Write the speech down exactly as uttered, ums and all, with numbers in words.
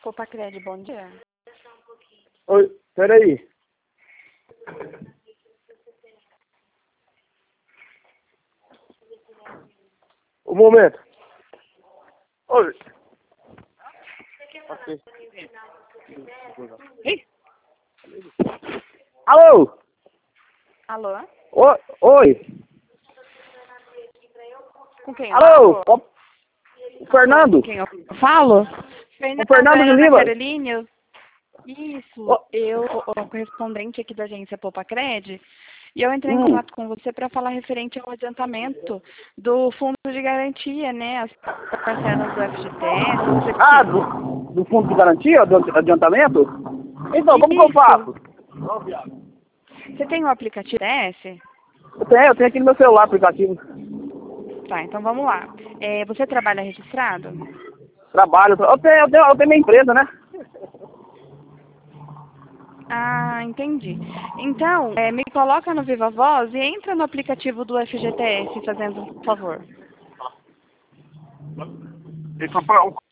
Popacred, bom dia. Oi, peraí. Um momento. Oi. Okay. Ih. Alô? Alô? Oi. Oi. Com quem eu Alô? falo? O Fernando? Com quem eu falo? O Fernando de Ana Lima? Caroline. Isso, Ô, eu sou a correspondente aqui da agência Popacred. E eu entrei em hum. contato com você para falar referente ao adiantamento do fundo de garantia, né? As parcelas do F G T S. Você Ah, precisa? do, do fundo de garantia, do adiantamento? Então, como que eu Isso. faço? Você tem o aplicativo S? Eu tenho, eu tenho aqui no meu celular aplicativo. Tá, então vamos lá. É, você trabalha registrado? Trabalho. Eu tenho, eu tenho, eu tenho minha empresa, né? Ah, entendi. Então, é, me coloca no Viva Voz e entra no aplicativo do F G T S fazendo um favor. Isso,